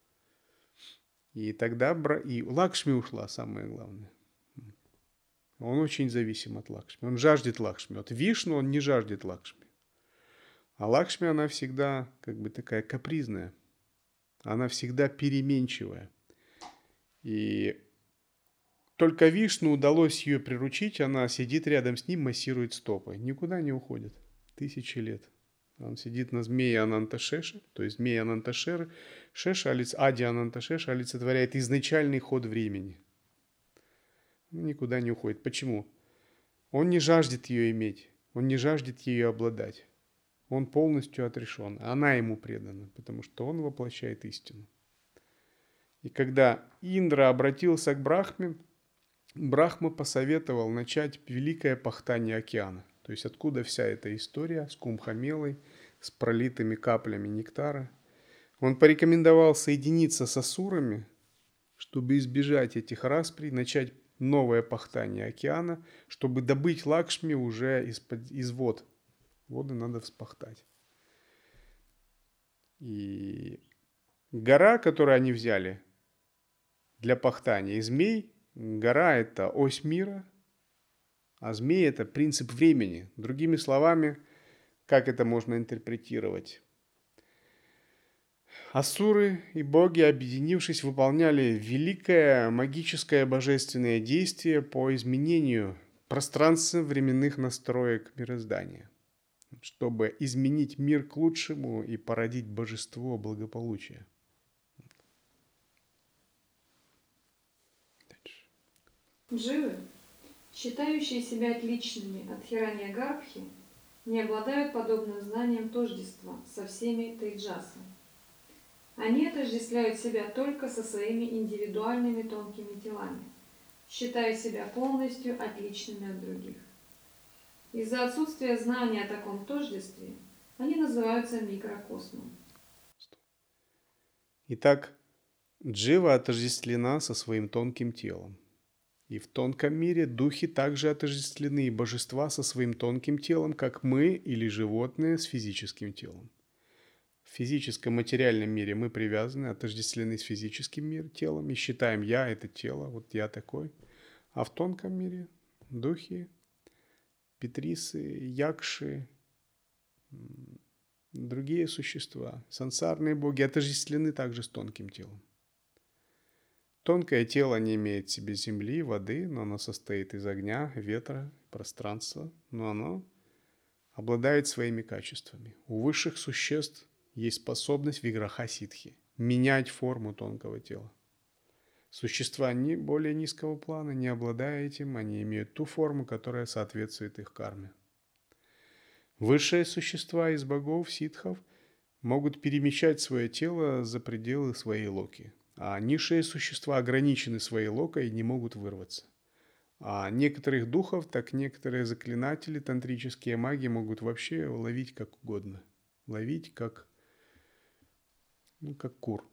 И тогда Бра... и Лакшми ушла, самое главное. Он очень зависим от Лакшми. Он жаждет Лакшми. От Вишну он не жаждет Лакшми. А Лакшми, она всегда как бы такая капризная. Она всегда переменчивая. И только Вишну удалось ее приручить. Она сидит рядом с ним, массирует стопы. Никуда не уходит. Тысячи лет. Он сидит на змее Ананташеша, то есть змея Ананташеры. Шеша, Ади Ананташеша олицетворяет изначальный ход времени. Он никуда не уходит. Почему? Он не жаждет ее иметь. Он не жаждет ее обладать. Он полностью отрешен. Она ему предана, потому что он воплощает истину. И когда Индра обратился к Брахме, Брахма посоветовал начать великое пахтание океана. То есть откуда вся эта история с Кумбхамелой, с пролитыми каплями нектара. Он порекомендовал соединиться с асурами, чтобы избежать этих расприй, начать новое пахтание океана, чтобы добыть Лакшми уже из-под, из вод. Воды надо вспахтать. И гора, которую они взяли для пахтания, и змей, гора – это ось мира, а змей – это принцип времени. Другими словами, как это можно интерпретировать? Асуры и боги, объединившись, выполняли великое магическое божественное действие по изменению пространственно-временных настроек мироздания, чтобы изменить мир к лучшему и породить божество благополучия. Дживы, считающие себя отличными от Хираньягарбхи, не обладают подобным знанием тождества со всеми тейджасами. Они отождествляют себя только со своими индивидуальными тонкими телами, считая себя полностью отличными от других. Из-за отсутствия знания о таком тождестве они называются микрокосмом. Итак, Джива отождествлена со своим тонким телом. И в тонком мире духи также отождествлены, и божества со своим тонким телом, как мы или животные с физическим телом. В физическом материальном мире мы привязаны, отождествлены с физическим миром, телом, и считаем, я – это тело, вот я такой. А в тонком мире духи, петрисы, якши, другие существа, сансарные боги отождествлены также с тонким телом. Тонкое тело не имеет в себе земли, воды, но оно состоит из огня, ветра, пространства, но оно обладает своими качествами. У высших существ есть способность виграха-ситхи – менять форму тонкого тела. Существа не более низкого плана, не обладая этим, они имеют ту форму, которая соответствует их карме. Высшие существа из богов, ситхов, могут перемещать свое тело за пределы своей локи. А низшие существа ограничены своей локой и не могут вырваться. А некоторых духов, так некоторые заклинатели, тантрические маги могут вообще ловить как угодно. Ловить как, ну, как кур.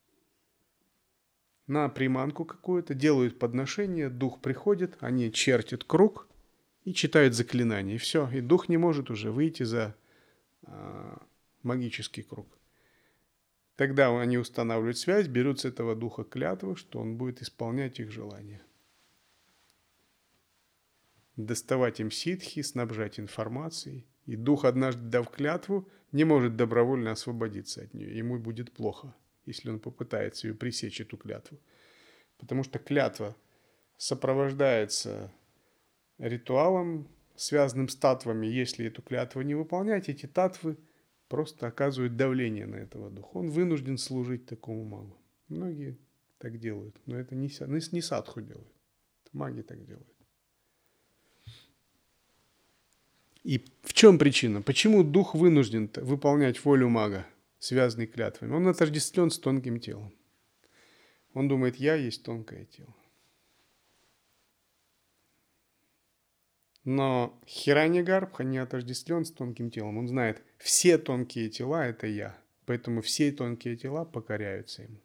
На приманку какую-то делают подношение, дух приходит, они чертят круг и читают заклинание. И все, и дух не может уже выйти за а, магический круг. Тогда они устанавливают связь, берут с этого духа клятву, что он будет исполнять их желания. Доставать им ситхи, снабжать информацией. И дух, однажды дав клятву, не может добровольно освободиться от нее. Ему будет плохо, если он попытается ее пресечь, эту клятву. Потому что клятва сопровождается ритуалом, связанным с татвами. Если эту клятву не выполнять, эти татвы просто оказывают давление на этого духа. Он вынужден служить такому магу. Многие так делают, но это не, не садху делают. Это маги так делают. И в чем причина? Почему дух вынужден выполнять волю мага, связанный клятвами? Он отождествлен с тонким телом. Он думает, я есть тонкое тело. Но Хираньягарбха не отождествлен с тонким телом. Он знает, все тонкие тела – это я. Поэтому все тонкие тела покоряются ему.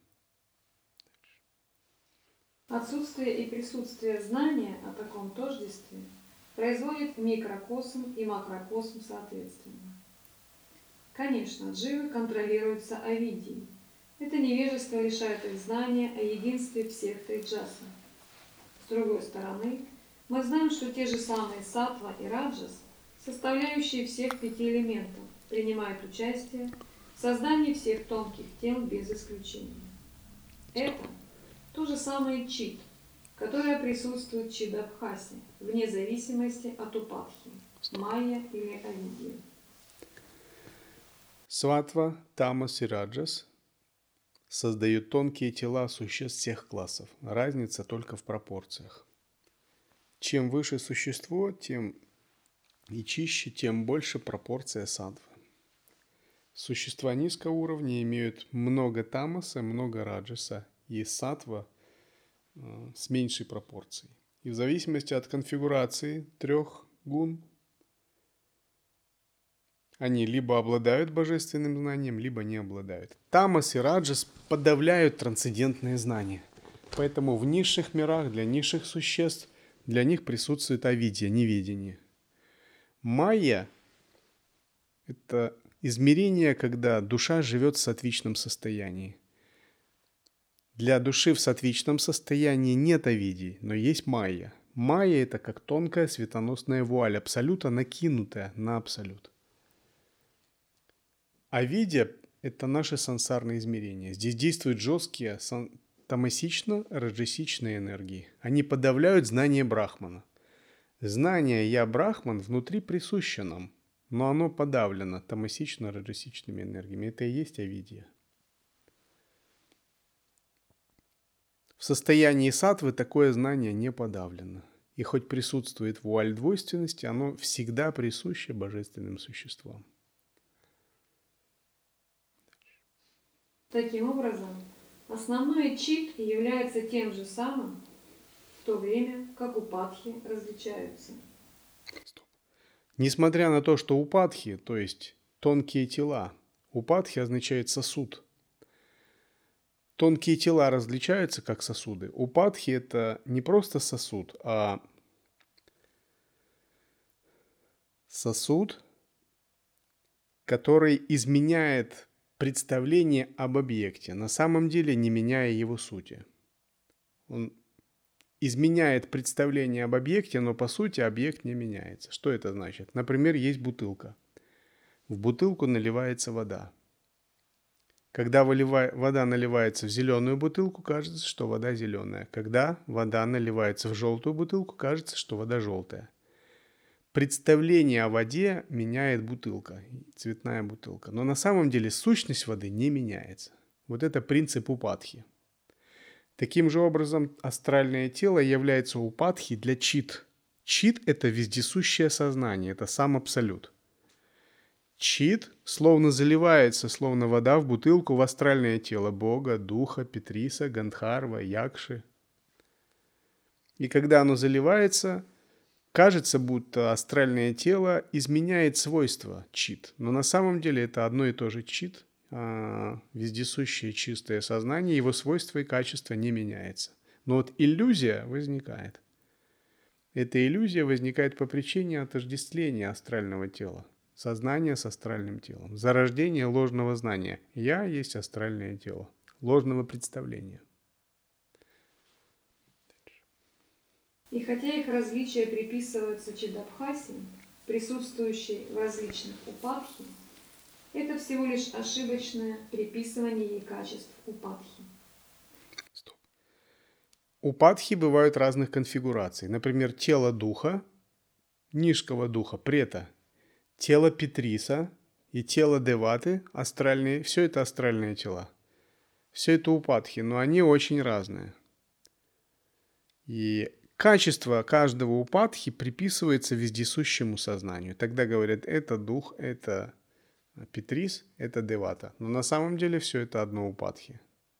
Отсутствие и присутствие знания о таком тождестве производит микрокосм и макрокосм соответственно. Конечно, дживы контролируются авидией. Это невежество лишает их знания о единстве всех триджаса. С другой стороны, мы знаем, что те же самые саттва и раджас, составляющие всех пяти элементов, принимают участие в создании всех тонких тел без исключения. Это то же самое чит, которое присутствует в чидабхасе, вне зависимости от упадхи, майя или авидья. Сватва, тамас и раджас создают тонкие тела существ всех классов. Разница только в пропорциях. Чем выше существо, тем и чище, тем больше пропорция саттвы. Существа низкого уровня имеют много тамаса, много раджаса, и саттва э, с меньшей пропорцией. И в зависимости от конфигурации трех гун, они либо обладают божественным знанием, либо не обладают. Тамас и раджас подавляют трансцендентные знания. Поэтому в низших мирах для низших существ для них присутствует авидья, неведение. Майя – это измерение, когда душа живет в саттвичном состоянии. Для души в саттвичном состоянии нет авидии, но есть майя. Майя – это как тонкая светоносная вуаль, абсолюта, накинутая на абсолют. Авидия – это наши сансарные измерения. Здесь действуют жесткие тамасично-раджасичные энергии. Они подавляют знание Брахмана. Знание «я Брахман» внутри присуще нам, но оно подавлено тамасично-раджасичными энергиями. Это и есть авидия. В состоянии саттвы такое знание не подавлено. И хоть присутствует вуаль двойственности, оно всегда присуще божественным существам. Таким образом, основной чит является тем же самым, в то время как упадхи различаются. Стоп. Несмотря на то, что упадхи, то есть тонкие тела, упадхи означает сосуд. Тонкие тела различаются как сосуды. Упадхи – это не просто сосуд, а сосуд, который изменяет представление об объекте, на самом деле не меняя его сути. Он изменяет представление об объекте, но по сути объект не меняется. Что это значит? Например, есть бутылка. В бутылку наливается вода. Когда вода наливается в зеленую бутылку, кажется, что вода зеленая. Когда вода наливается в желтую бутылку, кажется, что вода желтая. Представление о воде меняет бутылка, цветная бутылка. Но на самом деле сущность воды не меняется. Вот это принцип упадхи. Таким же образом, астральное тело является упадхи для чит. Чит – это вездесущее сознание, это сам абсолют. Чит словно заливается, словно вода в бутылку в астральное тело Бога, Духа, Петриса, Гандхарва, Якши. И когда оно заливается, кажется, будто астральное тело изменяет свойства чит. Но на самом деле это одно и то же чит, вездесущее чистое сознание, его свойства и качества не меняются. Но вот иллюзия возникает. Эта иллюзия возникает по причине отождествления астрального тела. Сознание с астральным телом. Зарождение ложного знания. Я есть астральное тело. Ложного представления. И хотя их различия приписываются чидабхасе, присутствующей в различных упадхи, это всего лишь ошибочное приписывание ей качеств упадхи. Стоп. упадхи бывают разных конфигураций. Например, тело духа, низкого духа, прета, тело Питриса и тело Деваты, астральные, все это астральные тела. Все это упадхи, но они очень разные. И качество каждого упадхи приписывается вездесущему сознанию. Тогда говорят, это дух, это Питрис, это Девата. Но на самом деле все это одно упадхи.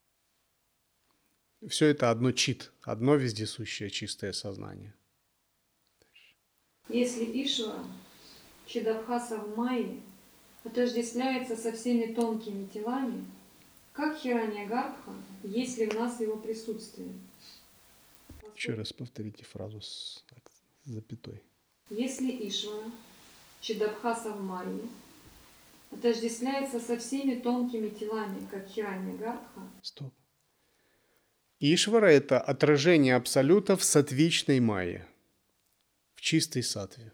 Все это одно чит, одно вездесущее чистое сознание. Если Ишвара, Чидабхаса в майе, отождествляется со всеми тонкими телами, как Хираньягарбха, есть ли в нас его присутствие? Еще раз повторите фразу с запятой. Если Ишвара, Чидабхаса в майе, отождествляется со всеми тонкими телами, как Хираньягарбха. Стоп. Ишвара – это отражение Абсолюта в сатвичной майе, в чистой саттве.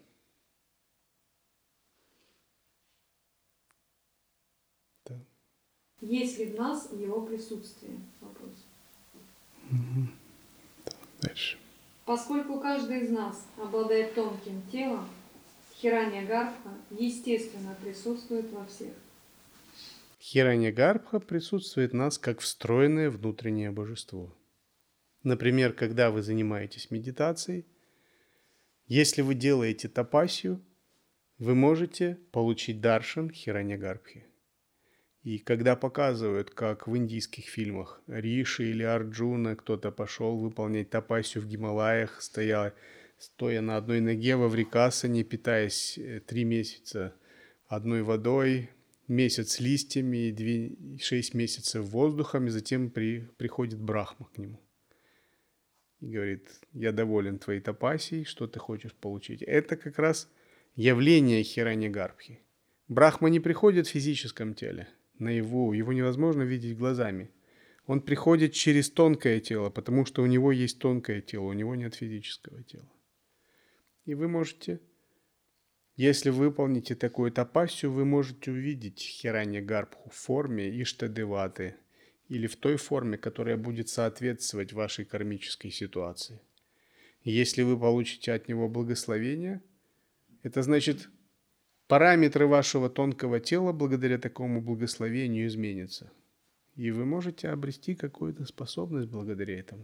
Да. Есть ли в нас его присутствие? Вопрос. Угу. Да. Дальше. Поскольку каждый из нас обладает тонким телом, Хираньягарбха естественно присутствует во всех. Хираньягарбха присутствует в нас как встроенное внутреннее божество. Например, когда вы занимаетесь медитацией, если вы делаете тапасию, вы можете получить даршан Хираньягарбхи. И когда показывают, как в индийских фильмах Риши или Арджуна кто-то пошел выполнять тапасию в Гималаях, стоя, стоя на одной ноге во врикасане, питаясь три месяца одной водой, месяц листьями и две, шесть месяцев воздухом, и затем при, приходит Брахма к нему и говорит, я доволен твоей тапасией, что ты хочешь получить. Это как раз явление Хираньягарбхи. Брахма не приходит в физическом теле, наяву, его невозможно видеть глазами. Он приходит через тонкое тело, потому что у него есть тонкое тело, у него нет физического тела. И вы можете, если выполните такую тапасию, вы можете увидеть Хираньягарбху в форме Иштадеваты или в той форме, которая будет соответствовать вашей кармической ситуации. И если вы получите от него благословение, это значит, параметры вашего тонкого тела благодаря такому благословению изменятся. И вы можете обрести какую-то способность благодаря этому.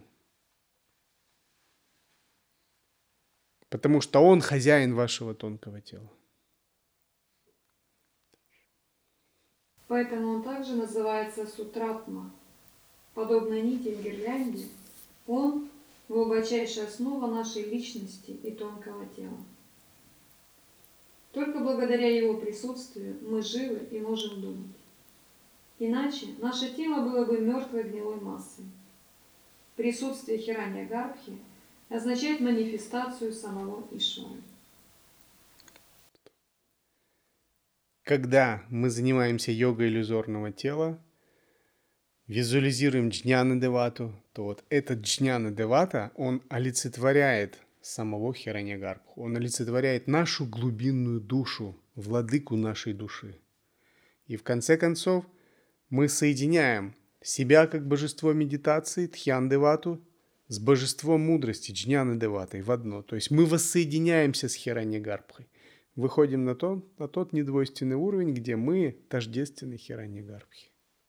Потому что он хозяин вашего тонкого тела. Поэтому он также называется Сутратма. Подобно нити в гирлянде, он – глубочайшая основа нашей личности и тонкого тела. Только благодаря его присутствию мы живы и можем думать. Иначе наше тело было бы мертвой гнилой массой. Присутствие Хираньягарбхи означает манифестацию самого Ишвары. Когда мы занимаемся йогой иллюзорного тела, визуализируем джняна-девату, то вот этот джняна-девата, он олицетворяет самого Хираньягарбху. Он олицетворяет нашу глубинную душу, владыку нашей души. И в конце концов мы соединяем себя как божество медитации, Тхьян-девату, с божеством мудрости, джняна-деватой в одно. То есть мы воссоединяемся с Хираньягарбхой. Выходим на, то, на тот недвойственный уровень, где мы тождественны Хираньягарбхе.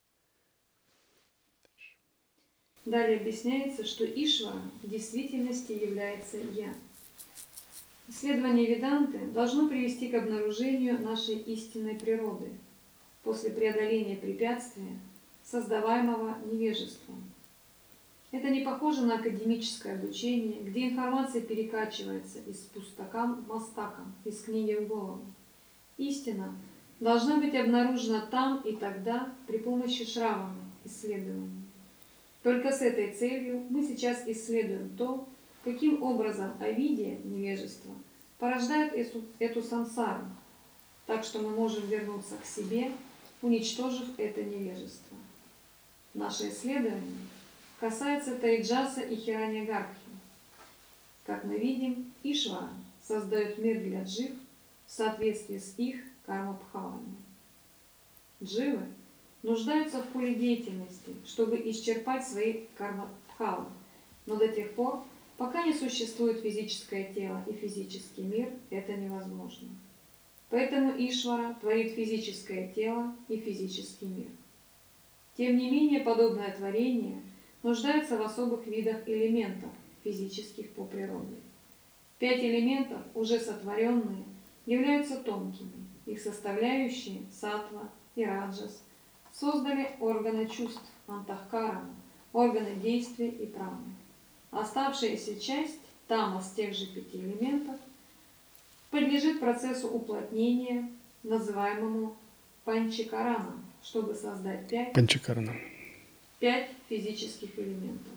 Далее объясняется, что Ишвара в действительности является «Я». Исследование Веданты должно привести к обнаружению нашей истинной природы после преодоления препятствия, создаваемого невежеством. Это не похоже на академическое обучение, где информация перекачивается из пустака в мастакам, из книги в голову. Истина должна быть обнаружена там и тогда при помощи шравана, исследования. Только с этой целью мы сейчас исследуем то, каким образом авидия, невежество, порождает эту, эту сансару, так что мы можем вернуться к себе, уничтожив это невежество. Наше исследование касается Тайджаса и Хираньягарбхи. Как мы видим, Ишвара создает мир для джив в соответствии с их карма-бхавами. Дживы нуждаются в поле деятельности, чтобы исчерпать свои карма-бхавы Но до тех пор, пока не существует физическое тело и физический мир, это невозможно. Поэтому Ишвара творит физическое тело и физический мир. Тем не менее, подобное творение нуждается в особых видах элементов, физических по природе. Пять элементов, уже сотворенные, являются тонкими. Их составляющие саттва и раджас создали органы чувств, антахкарана, органы действия и прамы. Оставшаяся часть, тамас тех же пяти элементов, подлежит процессу уплотнения, называемому панчакараном, чтобы создать пять, Панчакарана. пять физических элементов.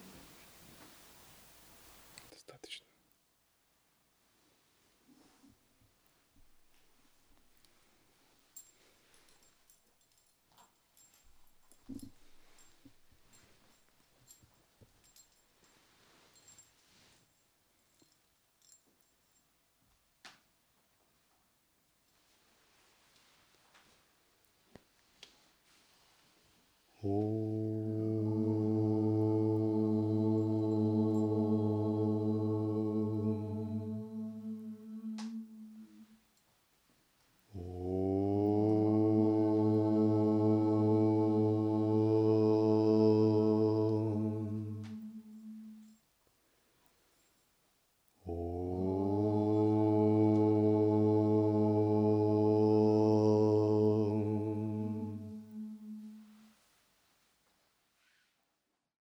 Достаточно. О.